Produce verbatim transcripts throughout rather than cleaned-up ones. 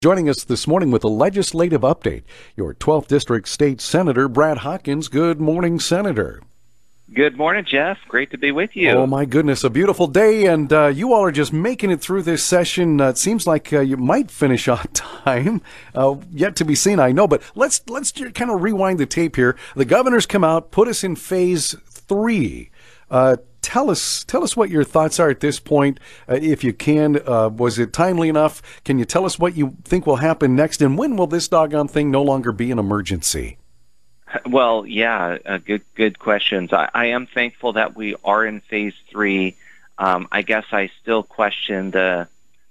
Joining us this morning with a legislative update, your twelfth District State Senator Brad Hawkins. Good morning, Senator. Good morning, Jeff. Great to be with you. Oh, my goodness, a beautiful day, and uh, you all are just making it through this session. Uh, it seems like uh, you might finish on time. Uh, yet to be seen, I know, but let's let's kind of rewind the tape here. The governor's come out, put us in phase three. Uh, tell us tell us what your thoughts are at this point, uh, if you can. Uh, was it timely enough? Can you tell us what you think will happen next, and when will this doggone thing no longer be an emergency? Well, yeah, uh, good good questions. I, I am thankful that we are in phase three. Um, I guess I still question the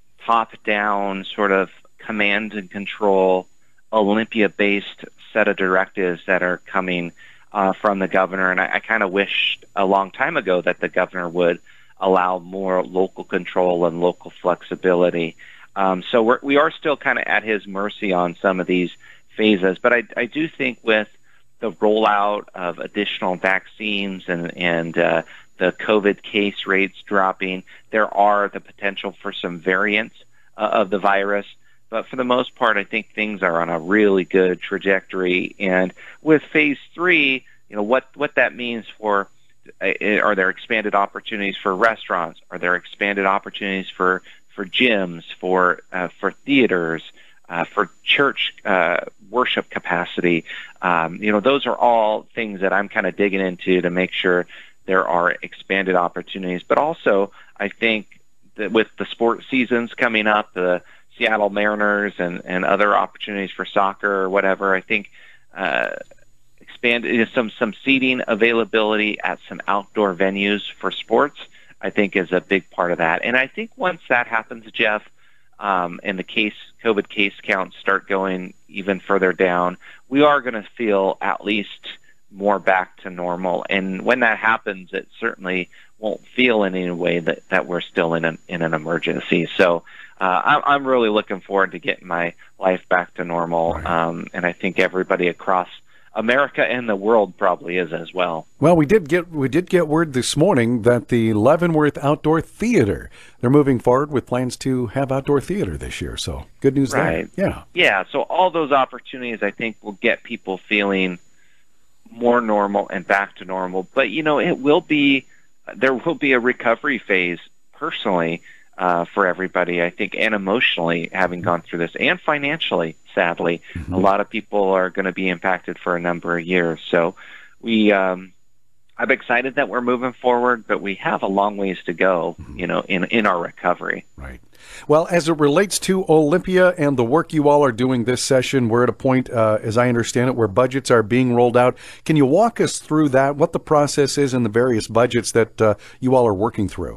top-down sort of command and control, Olympia-based set of directives that are coming uh, from the governor. And I, I kind of wished a long time ago that the governor would allow more local control and local flexibility. Um, so we're, we are still kind of at his mercy on some of these phases. But I, I do think with the rollout of additional vaccines and, and uh, the COVID case rates dropping, there are the potential for some variants uh, of the virus. But for the most part, I think things are on a really good trajectory. And with phase three, you know, what, what that means for, uh, are there expanded opportunities for restaurants? Are there expanded opportunities for, for gyms, for, uh, for theaters, uh, for church uh, worship capacity? Um, you know, those are all things that I'm kind of digging into to make sure there are expanded opportunities. But also, I think that with the sports seasons coming up, the Seattle Mariners and, and other opportunities for soccer or whatever, I think uh, expand some some seating availability at some outdoor venues for sports, I think is a big part of that. And I think once that happens, Jeff, um, and the case COVID case counts start going even further down, we are going to feel at least more back to normal. And when that happens, it certainly won't feel in any way that, that we're still in an, in an emergency. So uh, I'm, I'm really looking forward to getting my life back to normal. Right. Um, and I think everybody across America and the world probably is as well. Well, we did get we did get word this morning that the Leavenworth Outdoor Theater, they're moving forward with plans to have outdoor theater this year. So good news right. there. Yeah. Yeah. So all those opportunities, I think, will get people feeling more normal and back to normal. But, you know, it will be, there will be a recovery phase personally uh, for everybody, I think, and emotionally having gone through this, and financially, sadly. Mm-hmm. A lot of people are going to be impacted for a number of years. So we, um, I'm excited that we're moving forward, but we have a long ways to go, you know, in, in our recovery. Right. Well, as it relates to Olympia and the work you all are doing this session, we're at a point, uh, as I understand it, where budgets are being rolled out. Can you walk us through that, what the process is and the various budgets that uh, you all are working through?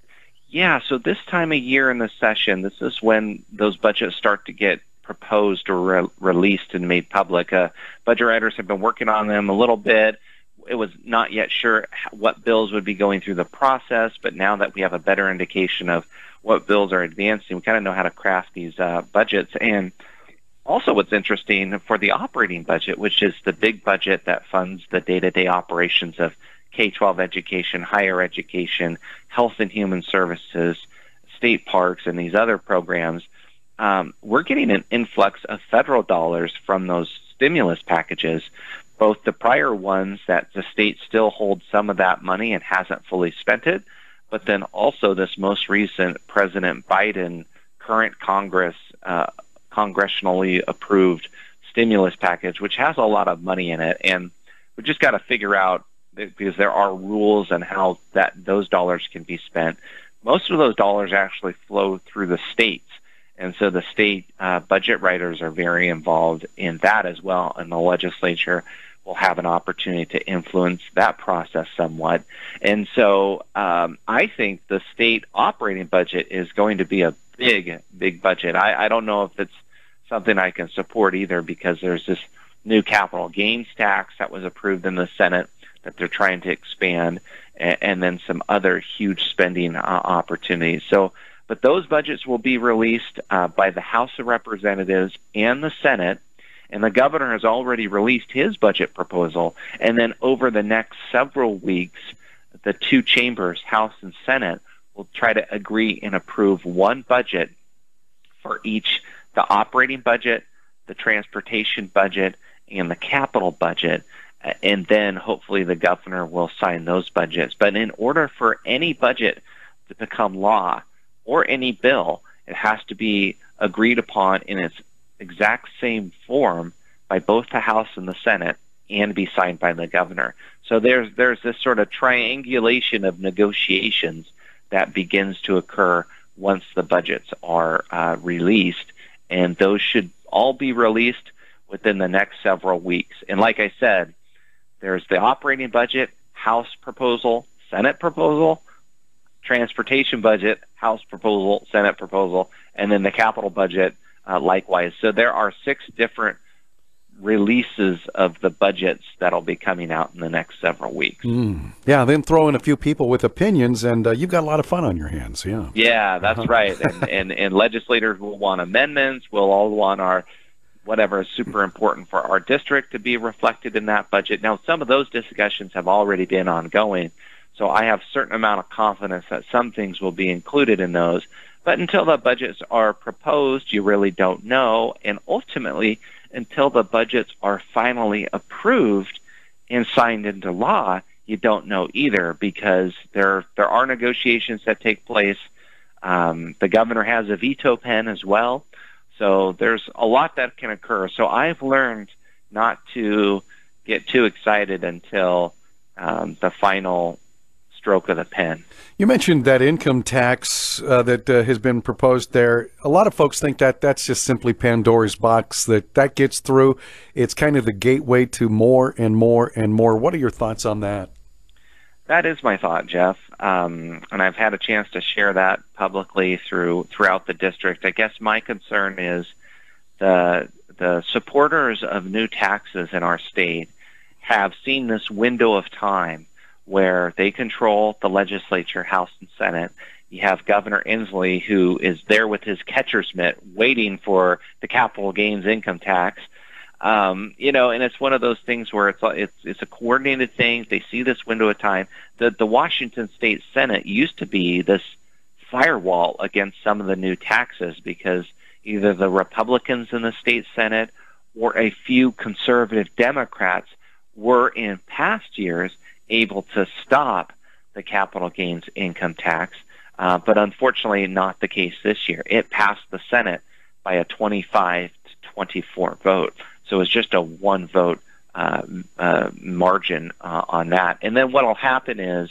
Yeah, so this time of year in the session, this is when those budgets start to get proposed or re- released and made public. Uh, budget writers have been working on them a little bit. It was not yet sure what bills would be going through the process, but now that we have a better indication of what bills are advancing, we kind of know how to craft these uh, budgets. And also what's interesting for the operating budget, which is the big budget that funds the day-to-day operations of K twelve education, higher education, health and human services, state parks, and these other programs, um, we're getting an influx of federal dollars from those stimulus packages, both the prior ones that the state still holds some of that money and hasn't fully spent it, but then also this most recent President Biden, current Congress, uh, congressionally approved stimulus package, which has a lot of money in it. And we just got to figure out, because there are rules on how that those dollars can be spent. Most of those dollars actually flow through the states. And so the state uh, budget writers are very involved in that as well. And the legislature will have an opportunity to influence that process somewhat. And so um, I think the state operating budget is going to be a big, big budget. I, I don't know if it's something I can support either, because there's this new capital gains tax that was approved in the Senate that they're trying to expand, and, and then some other huge spending uh, opportunities. So, but those budgets will be released uh, by the House of Representatives and the Senate, and the governor has already released his budget proposal. And then over the next several weeks, the two chambers, House and Senate, will try to agree and approve one budget for each the operating budget, the transportation budget, and the capital budget. And then hopefully the governor will sign those budgets. But in order for any budget to become law or any bill, it has to be agreed upon in its exact same form by both the House and the Senate and be signed by the governor. So there's there's this sort of triangulation of negotiations that begins to occur once the budgets are uh, released, and those should all be released within the next several weeks. And like I said, there's the operating budget, House proposal, Senate proposal, transportation budget, House proposal, Senate proposal, and then the capital budget uh, likewise. So there are six different releases of the budgets that'll be coming out in the next several weeks. Mm. Yeah, then throw in a few people with opinions, and uh, you've got a lot of fun on your hands. Yeah, yeah, that's uh-huh. right. And, and and legislators will want amendments. We'll all want our whatever is super important for our district to be reflected in that budget. Now, some of those discussions have already been ongoing, so I have a certain amount of confidence that some things will be included in those. But until the budgets are proposed, you really don't know. And ultimately, until the budgets are finally approved and signed into law, you don't know either, because there there are negotiations that take place. Um, the governor has a veto pen as well. So there's a lot that can occur. So I've learned not to get too excited until um, the final stroke of the pen. You mentioned that income tax uh, that uh, has been proposed there. A lot of folks think that that's just simply Pandora's box, that that gets through. It's kind of the gateway to more and more and more. What are your thoughts on that? That is my thought, Jeff, um, and I've had a chance to share that publicly through throughout the district. I guess my concern is the the supporters of new taxes in our state have seen this window of time where they control the legislature, House and Senate. You have Governor Inslee, who is there with his catcher's mitt waiting for the capital gains income tax. Um, you know, and it's one of those things where it's it's it's a coordinated thing. They see this window of time. The the Washington State Senate used to be this firewall against some of the new taxes, because either the Republicans in the state Senate or a few conservative Democrats were in past years able to stop the capital gains income tax, uh, but unfortunately not the case this year. It passed the Senate by a twenty-five to twenty-four vote. So it's just a one vote uh, uh, margin uh, on that. And then what will happen is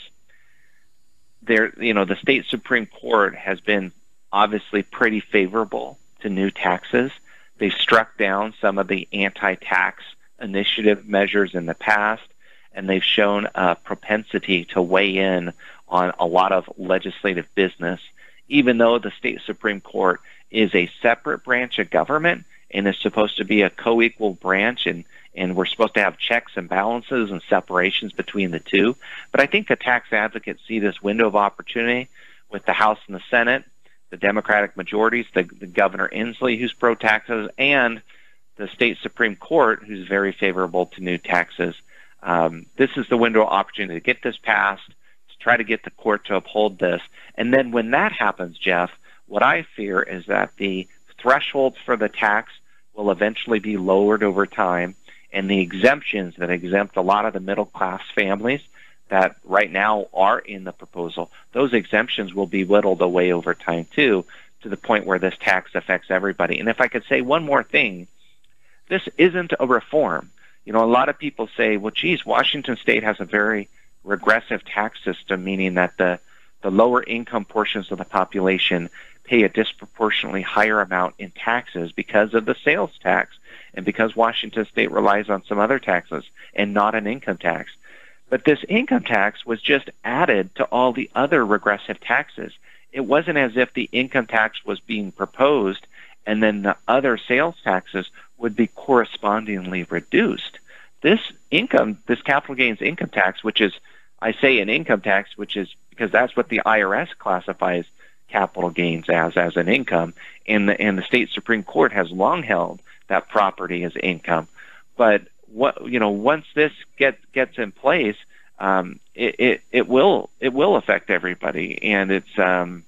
there, you know, the state Supreme Court has been obviously pretty favorable to new taxes. They've struck down some of the anti-tax initiative measures in the past, and they've shown a propensity to weigh in on a lot of legislative business, even though the state Supreme Court is a separate branch of government and is supposed to be a co-equal branch, and, and we're supposed to have checks and balances and separations between the two. But I think the tax advocates see this window of opportunity with the House and the Senate, the Democratic majorities, the, the Governor Inslee, who's pro-taxes, and the state Supreme Court, who's very favorable to new taxes. Um, this is the window of opportunity to get this passed, to try to get the court to uphold this. And then when that happens, Jeff, what I fear is that the thresholds for the tax will eventually be lowered over time, and the exemptions that exempt a lot of the middle-class families that right now are in the proposal, those exemptions will be whittled away over time too, to the point where this tax affects everybody. And if I could say one more thing, this isn't a reform. You know, a lot of people say, well, geez, Washington State has a very regressive tax system, meaning that the, the lower income portions of the population pay a disproportionately higher amount in taxes because of the sales tax and because Washington State relies on some other taxes and not an income tax. But this income tax was just added to all the other regressive taxes. It wasn't as if the income tax was being proposed and then the other sales taxes would be correspondingly reduced. This income, this capital gains income tax, which is, I say an income tax, which is because that's what the I R S classifies capital gains as, as an income, and the, and the state Supreme Court has long held that property as income. But what, you know, once this gets gets in place, um, it, it it will it will affect everybody, and it's um,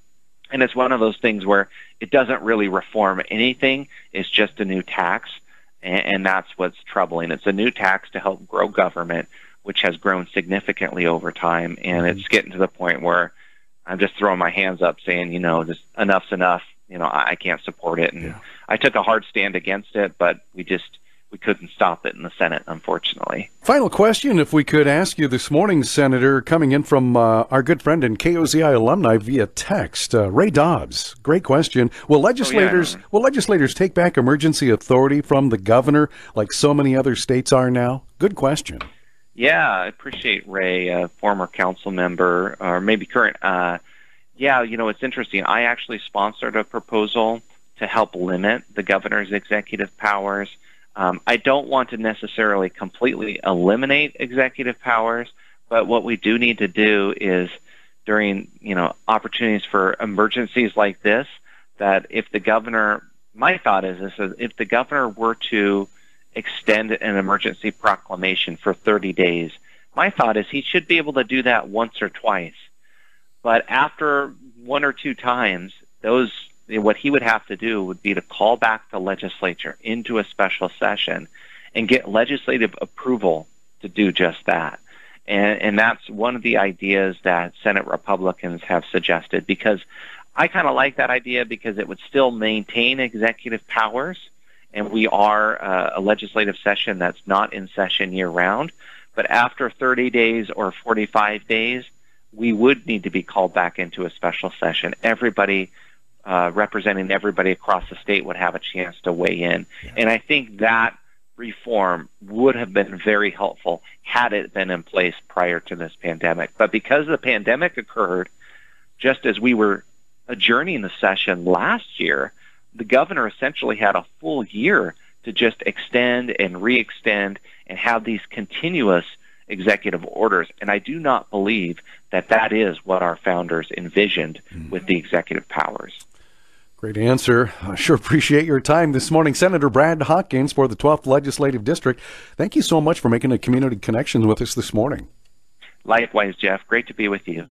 And it's one of those things where it doesn't really reform anything. It's just a new tax, and, and that's what's troubling. It's a new tax to help grow government, which has grown significantly over time, and mm-hmm. it's getting to the point where I'm just throwing my hands up saying, you know, just enough's enough. You know, I, I can't support it. And yeah. I took a hard stand against it, but we just we couldn't stop it in the Senate, unfortunately. Final question, if we could ask you this morning, Senator, coming in from uh, our good friend and K O Z I alumni via text, uh, Ray Dobbs. Great question. Will legislators oh, yeah. will legislators take back emergency authority from the governor like so many other states are now? Good question. Yeah, I appreciate Ray, a former council member, or maybe current. Uh, yeah, you know, it's interesting. I actually sponsored a proposal to help limit the governor's executive powers. Um, I don't want to necessarily completely eliminate executive powers, but what we do need to do is during, you know, opportunities for emergencies like this, that if the governor, my thought is this, is if the governor were to extend an emergency proclamation for thirty days, my thought is he should be able to do that once or twice. But after one or two times, those what he would have to do would be to call back the legislature into a special session and get legislative approval to do just that. And, and that's one of the ideas that Senate Republicans have suggested, because I kind of like that idea because it would still maintain executive powers, and we are uh, a legislative session that's not in session year-round. But after thirty days or forty-five days, we would need to be called back into a special session. Everybody Uh, representing everybody across the state would have a chance to weigh in. Yeah. And I think that reform would have been very helpful had it been in place prior to this pandemic. But because the pandemic occurred just as we were adjourning the session last year, the governor essentially had a full year to just extend and re-extend and have these continuous executive orders. And I do not believe that that is what our founders envisioned mm. with the executive powers. Great answer. I sure appreciate your time this morning. Senator Brad Hawkins for the twelfth Legislative District. Thank you so much for making a community connection with us this morning. Likewise, Jeff. Great to be with you.